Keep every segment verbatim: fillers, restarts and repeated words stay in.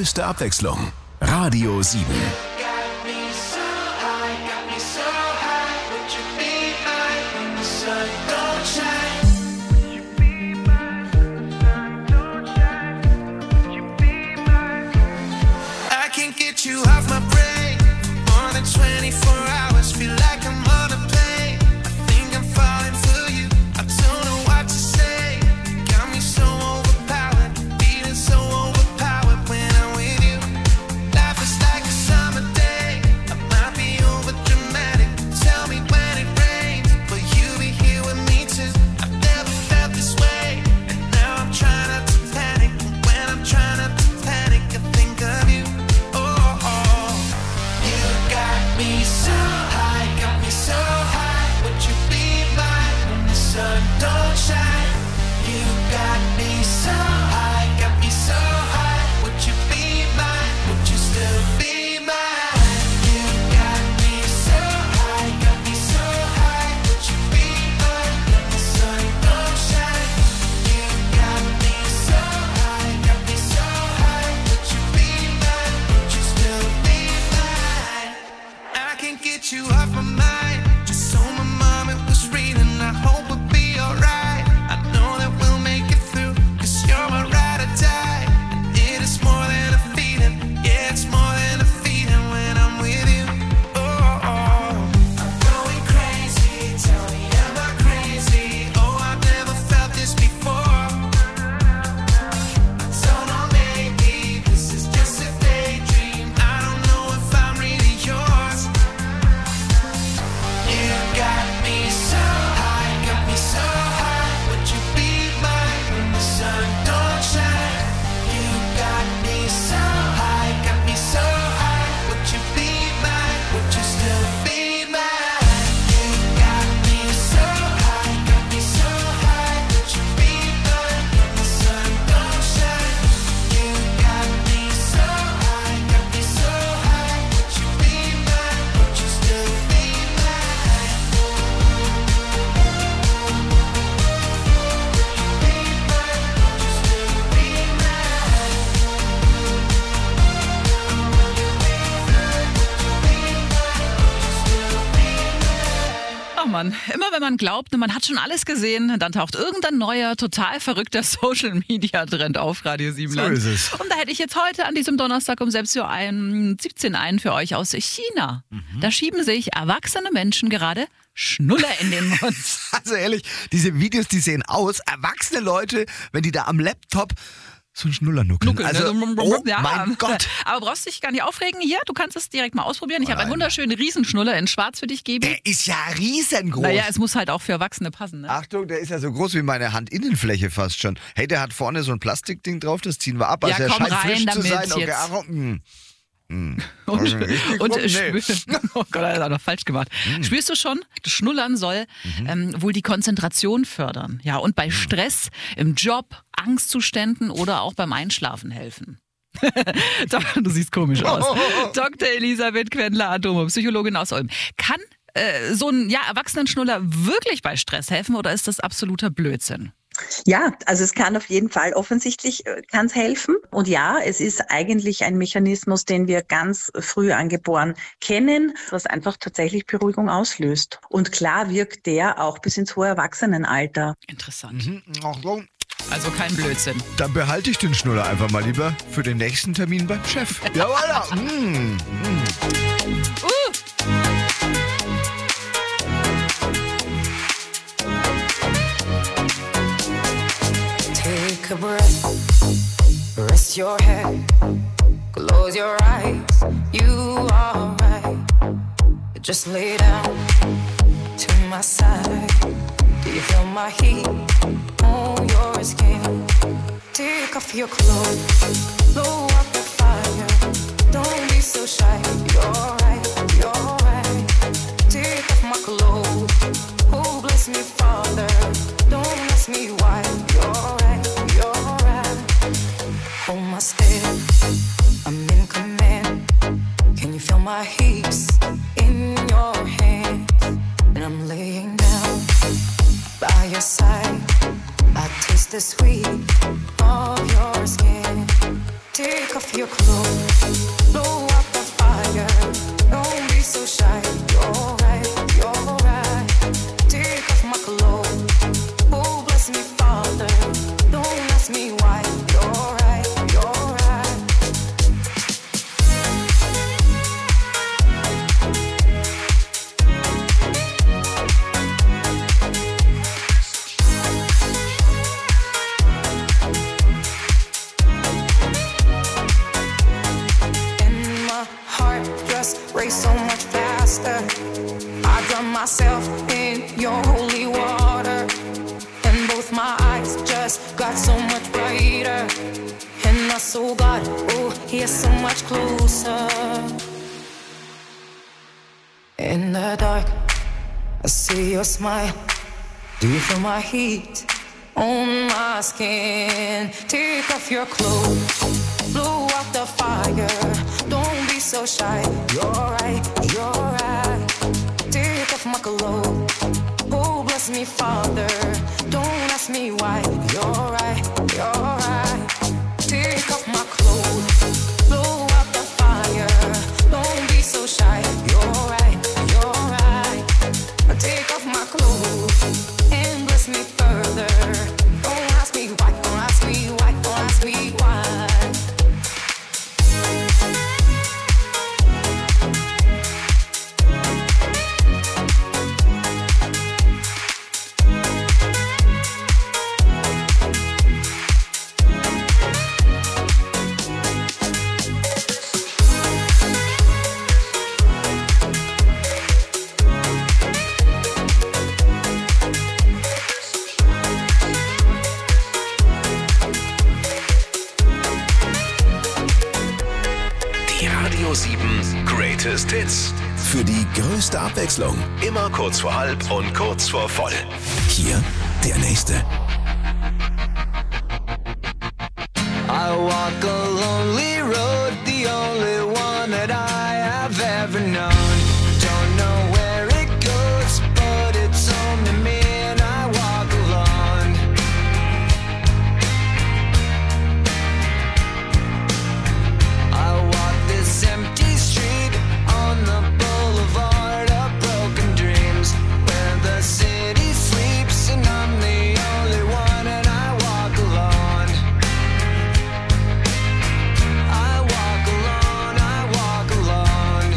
größte Abwechslung. Radio sieben. You off my brain, more than twenty-four hours, feel like I'm on a plane. I think I'm falling for you, I don't know what to say. Got me so overpowered, feeling so overpowered when I'm with you. Life is like a summer day, I might be over dramatic. Tell me when it rains, will you be here with me too? I've never felt this way, and now I'm trying not to panic. And when I'm trying not to panic, I think of you. Me so high, got me so high. Would you be mine when the sun don't shine? You got me so high, got me so high. Would you be mine? Would you still be mine? You got me so high, got me so high. Would you be mine when the sun don't shine? You got me so high, got me so high. Would you be mine? Would you still be mine? I can't get you off my mind. Just so my mom it was reading. I hope we'll be alright. I know that we'll make it through, cause you're my ride or die. And it is more than a feeling. Yeah, it's more than a feeling when I'm with you. Oh, oh. I'm going crazy. Tell me, am I crazy? Oh, I've never felt this before. I don't know, maybe this is just a daydream. I don't know if I'm really yours. You got me so high, got me so high. Would you be mine when the sun don't shine? You got me so high, got me so high. Would you be mine? Would you still be mine? You got me so high, got me so high. Would you be mine when the sun don't shine? You got me so high, got me so high. Would you be mine? Would you still be mine? Oh Mann, immer wenn man glaubt, man hat schon alles gesehen, dann taucht irgendein neuer, total verrückter Social-Media-Trend auf Radio sieben So Land. ist es. Und da hätte ich jetzt heute an diesem Donnerstag um sechs Uhr siebzehn einen für euch aus China. Mhm. Da schieben sich erwachsene Menschen gerade Schnuller in den Mund. Also ehrlich, diese Videos, die sehen aus, erwachsene Leute, wenn die da am Laptop so einen Schnuller nuckeln. Nuckeln, Also, ne? oh Ja. mein Gott. Aber brauchst dich gar nicht aufregen hier, du kannst es direkt mal ausprobieren. Ich Oh habe einen nein. wunderschönen Riesenschnuller in schwarz für dich, Gebi. Der ist ja riesengroß. Naja, es muss halt auch für Erwachsene passen. Ne? Achtung, der ist ja so groß wie meine Handinnenfläche fast schon. Hey, der hat vorne so ein Plastikding drauf, das ziehen wir ab. Also Ja, er komm scheint rein frisch zu damit sein. Okay, jetzt. ach, hm. Hm. Und, Also richtig und rum, nee. spür, oh Gott, das hat er noch falsch gemacht. Hm. Spürst du schon, Schnullern soll Mhm. ähm, wohl die Konzentration fördern. Ja, und bei Stress, im Job, Angstzuständen oder auch beim Einschlafen helfen. Du siehst komisch aus. Doktor Elisabeth Quendler-Atomo, Psychologin aus Ulm. Kann äh, so ein ja, Erwachsenenschnuller wirklich bei Stress helfen oder ist das absoluter Blödsinn? Ja, also es kann auf jeden Fall, offensichtlich kann es helfen. Und ja, es ist eigentlich ein Mechanismus, den wir ganz früh angeboren kennen, was einfach tatsächlich Beruhigung auslöst. Und klar wirkt der auch bis ins hohe Erwachsenenalter. Interessant. Mhm. Ach so. Also kein Blödsinn. Dann behalte ich den Schnuller einfach mal lieber für den nächsten Termin beim Chef. Ja, voilà. Mm. Mm. Uh. Take a breath, rest your head, close your eyes, you are right. Just lay down to my side. Do you feel my heat on your skin? Take off your clothes, blow up the fire. Don't be so shy, you're right, you're right. Take off my clothes, oh bless me Father. Don't ask me why, you're right, you're right. Hold my step, I'm in command. Can you feel my hips in your hands? And I'm laying down by your side. I taste the sweet of your skin. Take off your clothes, blow out the fire. Don't be so shy. You're right, you're right. Take off my clothes. Oh, bless me, Father. Don't ask me why. You're right, you're right. Race so much faster. I drown myself in your holy water, and both my eyes just got so much brighter. And I saw God, oh, He's so much closer. In the dark, I see your smile. Do you feel my heat on my skin? Take off your clothes, blow out the fire. Don't be so shy. You're right, you're right. Take off my clothes. Oh, bless me, Father. Don't ask me why. You're right, you're right. Take off my clothes. Blow out the fire. Don't be so shy. You're right, you're right. Take off my clothes and bless me further. Don't ask me why. Don't ask me why. Don't ask me why. sieben Greatest Hits. Für die größte Abwechslung. Immer kurz vor halb und kurz vor voll. Hier der nächste. I walk a lonely road, the only one that I have ever known. Don't know where it goes, but it's home to me and I walk alone. I walk this empty street on the boulevard of broken dreams, where the city sleeps and I'm the only one and I walk alone. I walk alone, I walk alone.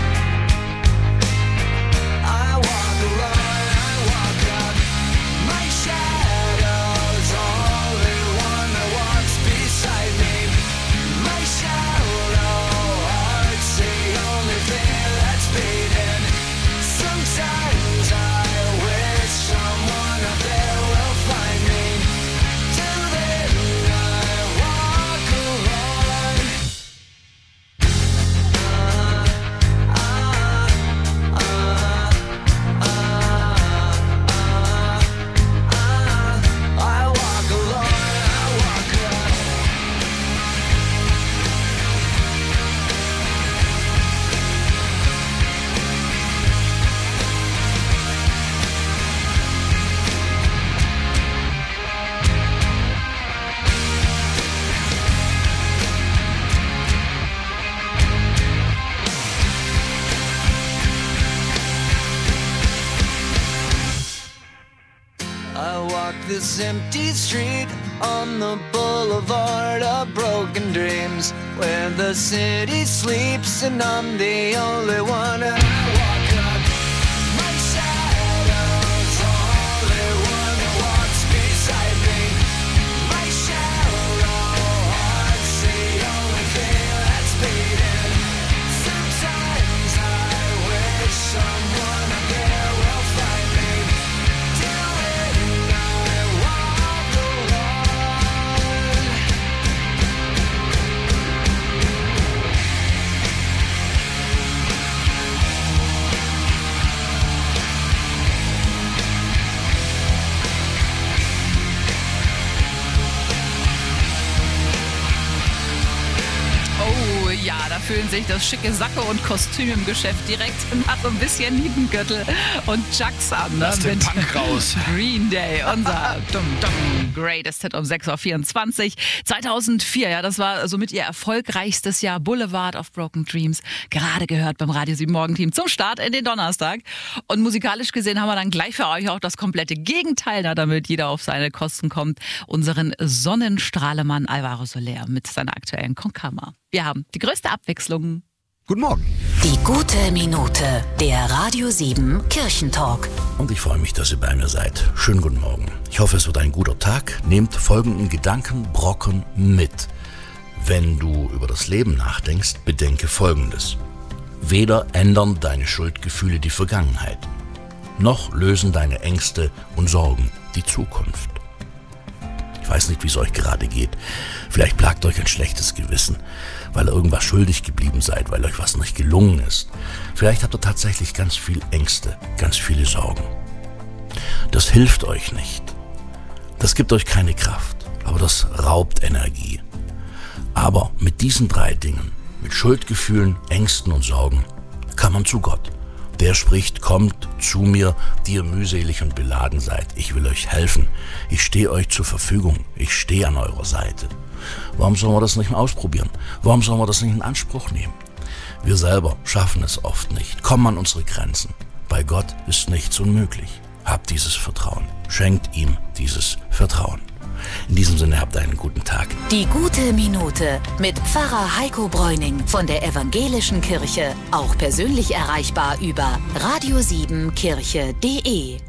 I walk alone, I walk up. My shadow's only one that walks beside me. My shallow heart's the only thing that's beating. Sometimes I wish someone up there will find me. Till then I walk alone. I walk alone, I walk up. I walk this empty street on the boulevard of broken dreams, where the city sleeps and I'm the only one. And I walk up. My shadow's only one that walks beside me. My shallow heart's the only thing that's beating. Sometimes I wish someone up there will find me. Till then I walk alone. Ja, da fühlen sich das schicke Sacke und Kostüm im Geschäft direkt nach so ein bisschen Nietengürtel und Chucks an. Ne? Lass den Punk raus. Green Day, unser dum, dum, Greatest Hit um sechs Uhr vierundzwanzig. zweitausendvier, ja, das war somit ihr erfolgreichstes Jahr. Boulevard of Broken Dreams, gerade gehört beim Radio sieben Morgenteam zum Start in den Donnerstag. Und musikalisch gesehen haben wir dann gleich für euch auch das komplette Gegenteil, da damit jeder auf seine Kosten kommt. Unseren Sonnenstrahlemann Alvaro Soler mit seiner aktuellen Concama. Wir haben die größte Abwechslung. Guten Morgen. Die gute Minute, der Radio sieben Kirchentalk. Und ich freue mich, dass ihr bei mir seid. Schönen guten Morgen. Ich hoffe, es wird ein guter Tag. Nehmt folgenden Gedankenbrocken mit. Wenn du über das Leben nachdenkst, bedenke Folgendes. Weder ändern deine Schuldgefühle die Vergangenheit, noch lösen deine Ängste und Sorgen die Zukunft. Ich weiß nicht, wie es euch gerade geht. Vielleicht plagt euch ein schlechtes Gewissen, weil ihr irgendwas schuldig geblieben seid, weil euch was nicht gelungen ist. Vielleicht habt ihr tatsächlich ganz viel Ängste, ganz viele Sorgen. Das hilft euch nicht. Das gibt euch keine Kraft, aber das raubt Energie. Aber mit diesen drei Dingen, mit Schuldgefühlen, Ängsten und Sorgen, kann man zu Gott. Der spricht, kommt zu mir, die ihr mühselig und beladen seid. Ich will euch helfen. Ich stehe euch zur Verfügung. Ich stehe an eurer Seite. Warum sollen wir das nicht mal ausprobieren? Warum sollen wir das nicht in Anspruch nehmen? Wir selber schaffen es oft nicht, kommen an unsere Grenzen. Bei Gott ist nichts unmöglich. Habt dieses Vertrauen. Schenkt ihm dieses Vertrauen. In diesem Sinne habt einen guten Tag. Die gute Minute mit Pfarrer Heiko Bräuning von der Evangelischen Kirche. Auch persönlich erreichbar über radio sieben kirche punkt de.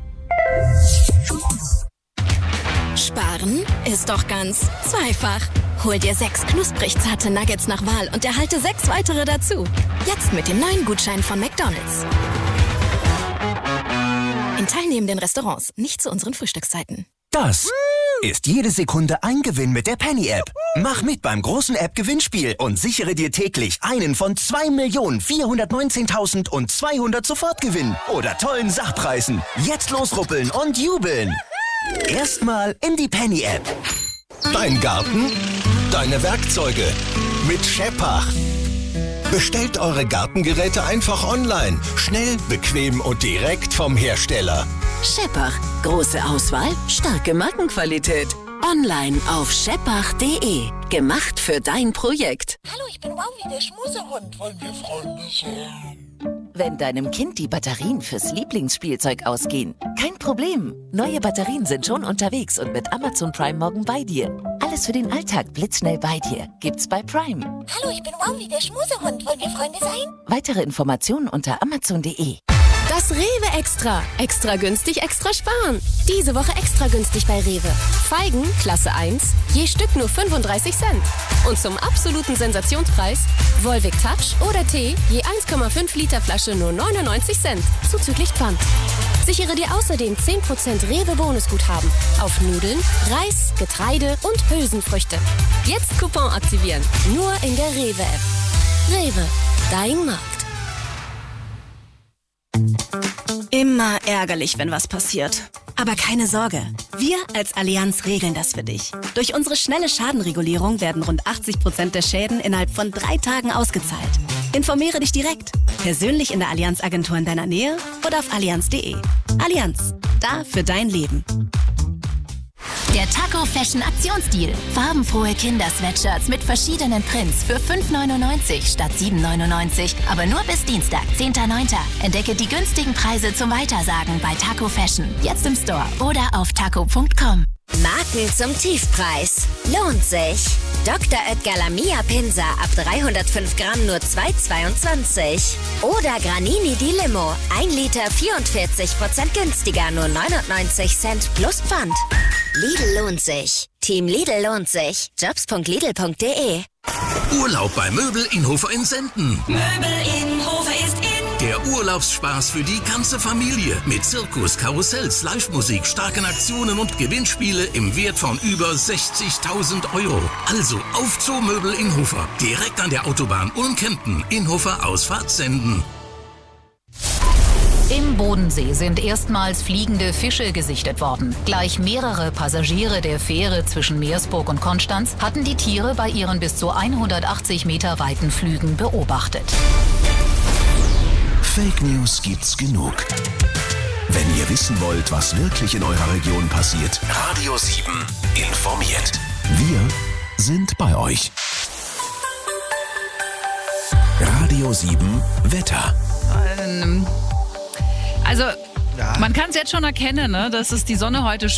Sparen ist doch ganz zweifach. Hol dir sechs knusprig zarte Nuggets nach Wahl und erhalte sechs weitere dazu. Jetzt mit dem neuen Gutschein von McDonald's. In teilnehmenden Restaurants, nicht zu unseren Frühstückszeiten. Das ist jede Sekunde ein Gewinn mit der Penny-App. Mach mit beim großen App-Gewinnspiel und sichere dir täglich einen von zwei Millionen vierhundertneunzehntausendzweihundert Sofortgewinn oder tollen Sachpreisen. Jetzt losruppeln und jubeln. Erstmal in die Penny-App. Dein Garten, deine Werkzeuge mit Scheppach. Bestellt eure Gartengeräte einfach online. Schnell, bequem und direkt vom Hersteller. Scheppach. Große Auswahl, starke Markenqualität. Online auf scheppach punkt de. Gemacht für dein Projekt. Hallo, ich bin Wowi, der Schmusehund. Wollen wir Freunde sein? Wenn deinem Kind die Batterien fürs Lieblingsspielzeug ausgehen, kein Problem. Neue Batterien sind schon unterwegs und mit Amazon Prime morgen bei dir. Alles für den Alltag blitzschnell bei dir. Gibt's bei Prime. Hallo, ich bin Wowi, der Schmusehund. Wollen wir Freunde sein? Weitere Informationen unter amazon punkt de. Das Rewe Extra. Extra günstig, extra sparen. Diese Woche extra günstig bei Rewe. Feigen, Klasse eins, je Stück nur fünfunddreißig Cent. Und zum absoluten Sensationspreis Volvic Touch oder Tee, je eins Komma fünf Liter Flasche nur neunundneunzig Cent, zuzüglich Pfand. Sichere dir außerdem zehn Prozent Rewe-Bonusguthaben auf Nudeln, Reis, Getreide und Hülsenfrüchte. Jetzt Coupon aktivieren, nur in der Rewe-App. Rewe, dein Markt. Immer ärgerlich, wenn was passiert. Aber keine Sorge, wir als Allianz regeln das für dich. Durch unsere schnelle Schadenregulierung werden rund achtzig Prozent der Schäden innerhalb von drei Tagen ausgezahlt. Informiere dich direkt, persönlich in der Allianz-Agentur in deiner Nähe oder auf allianz punkt de. Allianz, da für dein Leben. Der Taco Fashion Aktionsdeal. Farbenfrohe Kinder-Sweatshirts mit verschiedenen Prints für fünf neunundneunzig statt sieben neunundneunzig. Aber nur bis Dienstag, zehnter neunter Entdecke die günstigen Preise zum Weitersagen bei Taco Fashion. Jetzt im Store oder auf taco punkt com. Marken zum Tiefpreis. Lohnt sich. Doktor Oetker Lamia Pinsa ab dreihundertfünf Gramm nur zwei Komma zweiundzwanzig. Oder Granini di Limo. ein Liter vierundvierzig Prozent günstiger, nur neunundneunzig Cent plus Pfand. Lidl lohnt sich. Team Lidl lohnt sich. jobs punkt lidl punkt de. Urlaub bei Möbel Inhofer in Senden. Möbel Inhofer ist in. Der Urlaubsspaß für die ganze Familie. Mit Zirkus, Karussells, Live-Musik, starken Aktionen und Gewinnspiele im Wert von über sechzigtausend Euro. Also auf zur Möbel Inhofer. Direkt an der Autobahn Ulm-Kempten. Inhofer Ausfahrt Senden. Im Bodensee sind erstmals fliegende Fische gesichtet worden. Gleich mehrere Passagiere der Fähre zwischen Meersburg und Konstanz hatten die Tiere bei ihren bis zu hundertachtzig Meter weiten Flügen beobachtet. Fake News gibt's genug. Wenn ihr wissen wollt, was wirklich in eurer Region passiert, Radio sieben informiert. Wir sind bei euch. Radio sieben Wetter. Ähm, Also, man kann es jetzt schon erkennen, ne, dass es die Sonne heute